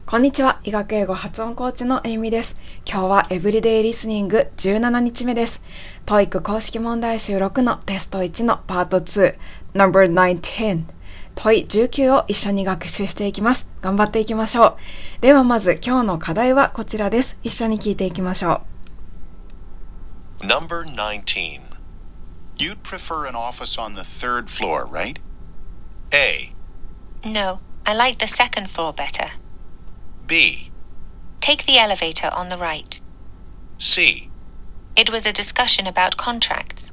こんにちは。医学英語発音コーチのエイミです。今日はエブリデイリスニング17日目です。TOEIC 公式問題集6のテスト1のパート2 No.19 問い19を一緒に学習していきます。頑張っていきましょう。ではまず今日の課題はこちらです。一緒に聞いていきましょう。No.19 You'd prefer an office on the third floor, right? A. No, I like the second floor better. B. Take the elevator on the right. C. It was a discussion about contracts.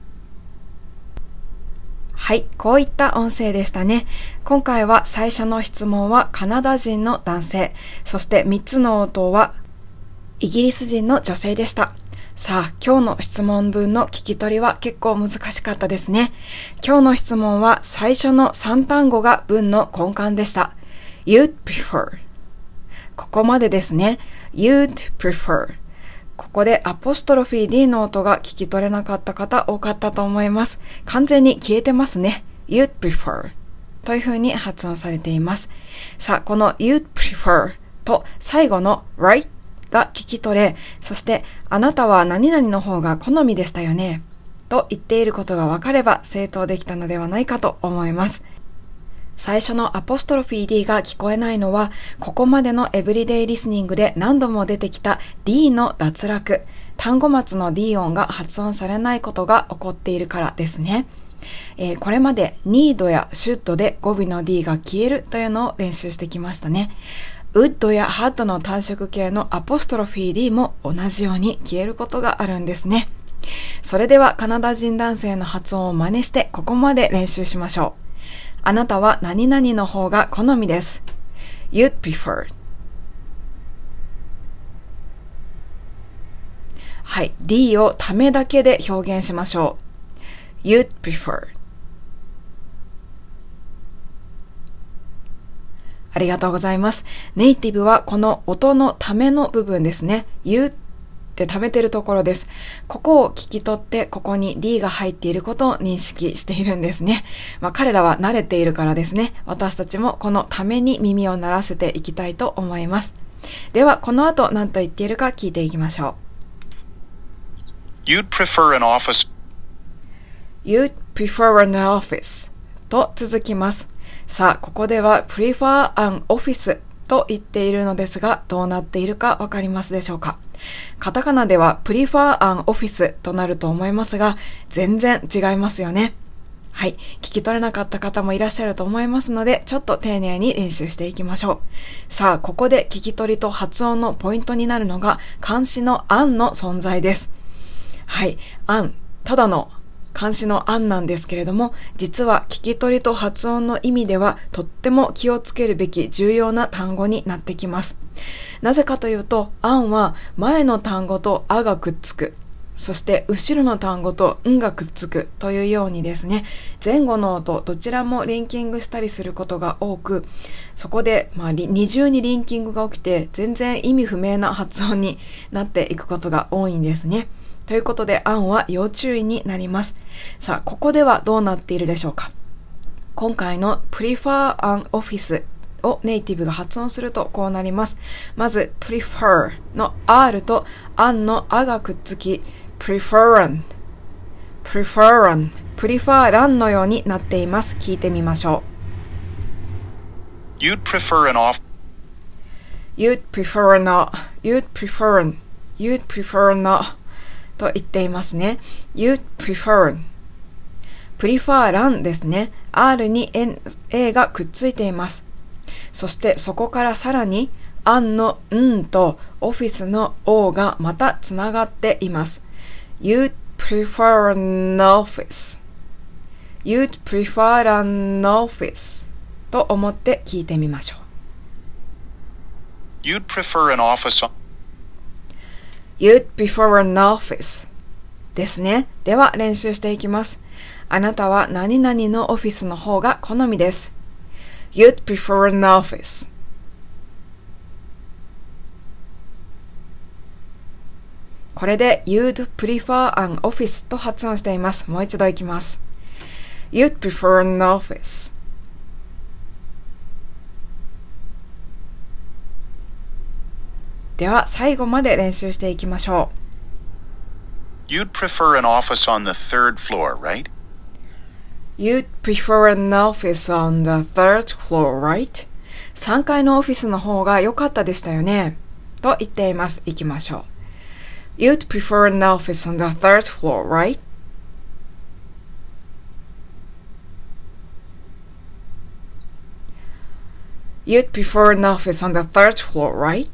はい、こういった音声でしたね。今回は最初の質問はカナダ人の男性、そして3つの応答はイギリス人の女性でした。さあ、今日の質問文の聞き取りは結構難しかったですね。今日の質問は最初の3単語が文の根幹でした。You'd prefer。ここまでですね。You'd prefer。ここでアポストロフィー D の音が聞き取れなかった方多かったと思います。完全に消えてますね。You'd prefer という風に発音されています。さあ、この You'd prefer と最後の right が聞き取れ、そしてあなたは何々の方が好みでしたよねと言っていることが分かれば正答できたのではないかと思います。最初のアポストロフィー D が聞こえないのは、ここまでのエブリデイリスニングで何度も出てきた D の脱落、単語末の D 音が発音されないことが起こっているからですね。これまで need や should で語尾の D が消えるというのを練習してきましたね。would や had の単色形のアポストロフィー D も同じように消えることがあるんですね。それではカナダ人男性の発音を真似してここまで練習しましょう。あなたは何々の方が好みです。You'd prefer。はい。D をためだけで表現しましょう。You'd prefer。ありがとうございます。ネイティブはこの音のための部分ですね。You'dって溜めてるところです。ここを聞き取ってここに D が入っていることを認識しているんですね。彼らは慣れているからですね。私たちもこのために耳を鳴らせていきたいと思います。ではこの後何と言っているか聞いていきましょう。You'd prefer an office. You'd prefer an office と続きます。さあここでは prefer an office と言っているのですがどうなっているかわかりますでしょうか。カタカナでは prefer an office となると思いますが、全然違いますよね。はい。聞き取れなかった方もいらっしゃると思いますので、ちょっと丁寧に練習していきましょう。さあ、ここで聞き取りと発音のポイントになるのが、漢詞のanの存在です。はい。an、ただの漢詞のanなんですけれども、実は聞き取りと発音の意味ではとっても気をつけるべき重要な単語になってきます。なぜかというと、anは前の単語とあがくっつく。そして後ろの単語とんがくっつくというようにですね、前後の音どちらもリンキングしたりすることが多く、そこで二重にリンキングが起きて全然意味不明な発音になっていくことが多いんですね。ということで、anは要注意になります。さあ、ここではどうなっているでしょうか。今回の prefer an office をネイティブが発音するとこうなります。まず prefer の R と an のあがくっつき preferan プリファーランのようになっています。聞いてみましょう。You'd prefer an off. You'd prefer not と言っていますね。You'd prefer プリファーランですね。R に A がくっついています。そしてそこからさらに an のんとオフィスの O がまたつながっています。You'd prefer an office. You'd prefer an office と思って聞いてみましょう。 You'd prefer an office. You'd prefer an office ですね。では練習していきます。あなたは何々のオフィスの方が好みです。You'd prefer an office. これで You'd prefer an office と発音しています。もう一度いきます。You'd prefer an office. では最後まで練習していきましょう。You'd prefer an office on the third floor, right? You'd prefer an office on the third floor, right? 3階のオフィスの方が良かったでしたよね。と言っています。いきましょう。You'd prefer an office on the third floor, right? You'd prefer an office on the third floor, right?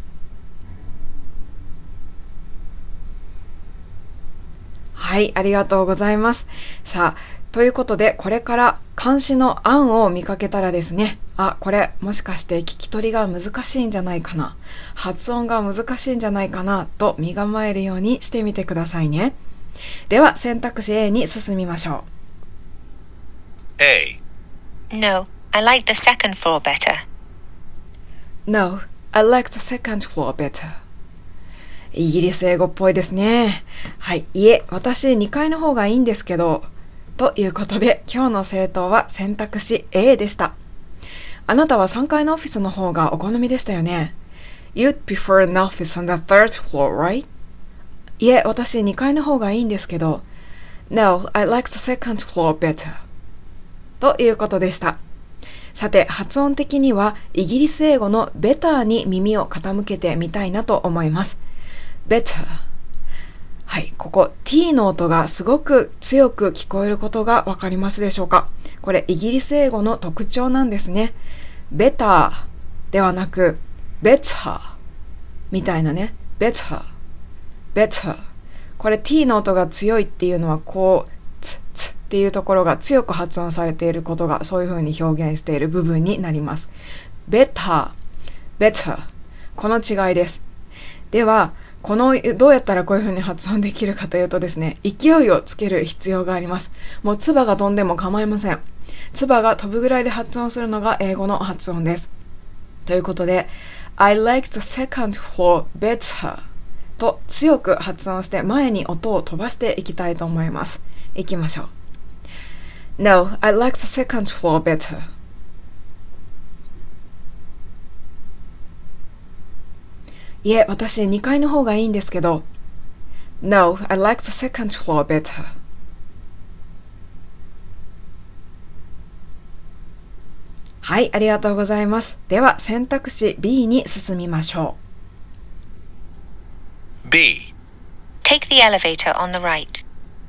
はい、ありがとうございます。さあ、ということで、これから漢詩の案を見かけたらですね、これもしかして聞き取りが難しいんじゃないかな、発音が難しいんじゃないかなと身構えるようにしてみてくださいね。では、選択肢 A に進みましょう。A. No, I like the second floor better. No, I like the second floor better. イギリス英語っぽいですね。はい、いえ、私2階の方がいいんですけど、ということで今日の正答は選択肢 A でした。あなたは3階のオフィスの方がお好みでしたよね。You'd prefer an office on the third floor, right? いえ、私2階の方がいいんですけど、No, I like the second floor better. ということでした。さて、発音的にはイギリス英語の better に耳を傾けてみたいなと思います。better。はい、ここ t の音がすごく強く聞こえることがわかりますでしょうか。これイギリス英語の特徴なんですね。better ではなく better みたいなね。better。これ t の音が強いっていうのはこうつっていうところが強く発音されていることがそういう風に表現している部分になります。better。この違いです。では、どうやったらこういう風に発音できるかというとですね、勢いをつける必要があります。もう唾が飛んでも構いません。唾が飛ぶぐらいで発音するのが英語の発音です。ということで、I like the second floor better と強く発音して前に音を飛ばしていきたいと思います。いきましょう。No, I like the second floor better. いえ、私2階の方がいいんですけど。No, I like the second floor better. はい、ありがとうございます。では、選択肢 B に進みましょう。B. Take the elevator on the right.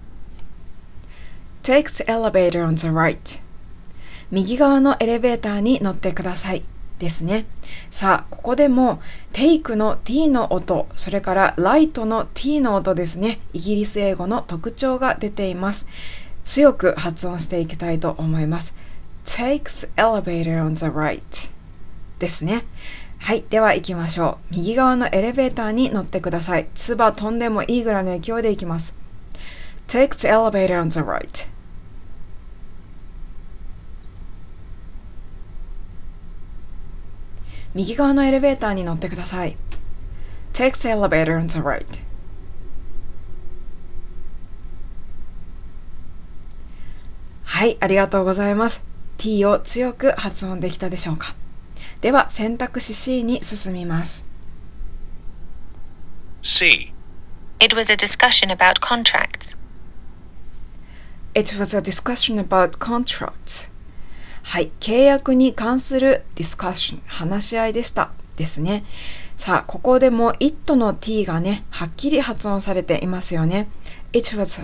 Take the elevator on the right. 右側のエレベーターに乗ってください。ですね。さあ、ここでも take の t の音、それから light の t の音ですね。イギリス英語の特徴が出ています。強く発音していきたいと思います。Take the elevator on the right ですね。はい、では行きましょう。右側のエレベーターに乗ってください。唾飛んでもいいぐらいの勢いで行きます。Take the elevator on the right。右側のエレベーターに乗ってください。Take the elevator on the right。はい、ありがとうございます。t を強く発音できたでしょうか。では、選択肢 C に進みます。 C. It was a discussion about contracts. It was a discussion about contracts. はい、契約に関するディスカッション、話し合いでした。ですね。さあ、ここでも it の t がね、はっきり発音されていますよね。it was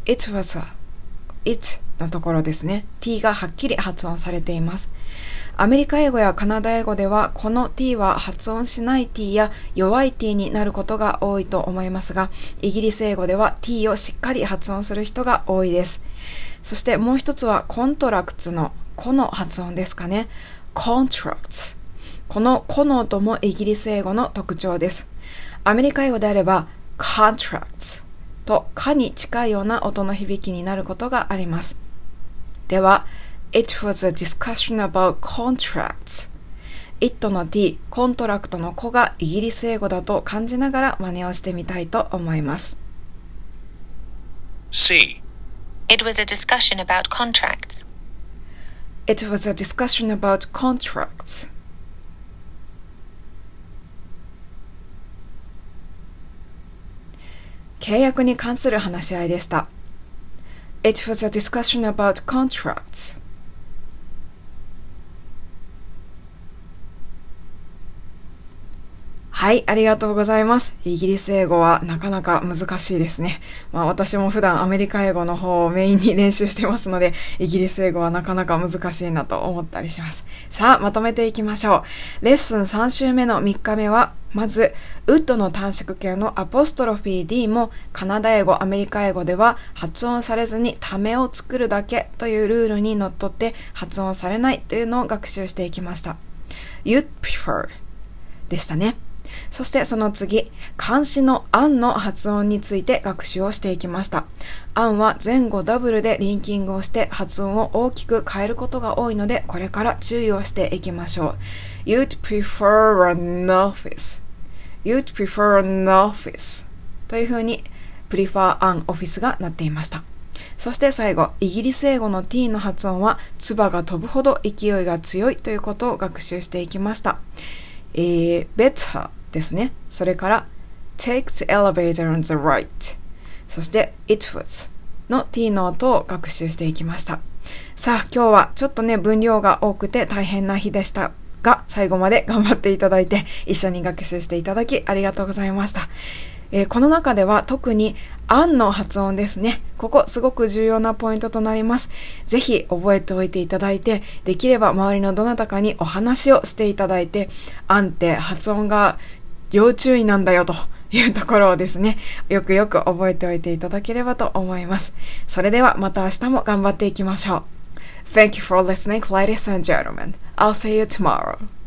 it のところですね。t がはっきり発音されています。アメリカ英語やカナダ英語では、この t は発音しない t や弱い t になることが多いと思いますが、イギリス英語では t をしっかり発音する人が多いです。そしてもう一つはコントラクツのこの発音ですかね。contracts。このこの音もイギリス英語の特徴です。アメリカ英語であれば contracts とかに近いような音の響きになることがあります。では、It was a discussion about contracts. It の t、コントラクトの子がイギリス英語だと感じながら真似をしてみたいと思います。 C. It was a discussion about contracts. It was a discussion about contracts. 契約に関する話し合いでした。It was a discussion about contracts. はい、ありがとうございます。イギリス英語はなかなか難しいですね。私も普段アメリカ英語の方をメインに練習してますので、イギリス英語はなかなか難しいなと思ったりします。さあ、まとめていきましょう。レッスン3週目の3日目は、まず、ウッドの短縮形のアポストロフィー D もカナダ英語、アメリカ英語では発音されずにためを作るだけというルールにのっとって発音されないというのを学習していきました。You'd prefer でしたね。そしてその次、漢詩の案の発音について学習をしていきました。案は前後ダブルでリンキングをして発音を大きく変えることが多いので、これから注意をしていきましょう。You'd prefer an office. You'd prefer an office. というふうに prefer an office がなっていました。そして最後、イギリス英語の t の発音は唾が飛ぶほど勢いが強いということを学習していきました。better ですね。それから take the elevator on the right。そして it was の t の音を学習していきました。さあ、今日はちょっとね、分量が多くて大変な日でしたが、最後まで頑張っていただいて、一緒に学習していただきありがとうございました。この中では特に案の発音ですね。ここすごく重要なポイントとなります。ぜひ覚えておいていただいて、できれば周りのどなたかにお話をしていただいて、案って発音が要注意なんだよというところをですね、よくよく覚えておいていただければと思います。それではまた明日も頑張っていきましょう。Thank you for listening, ladies and gentlemen. I'll see you tomorrow.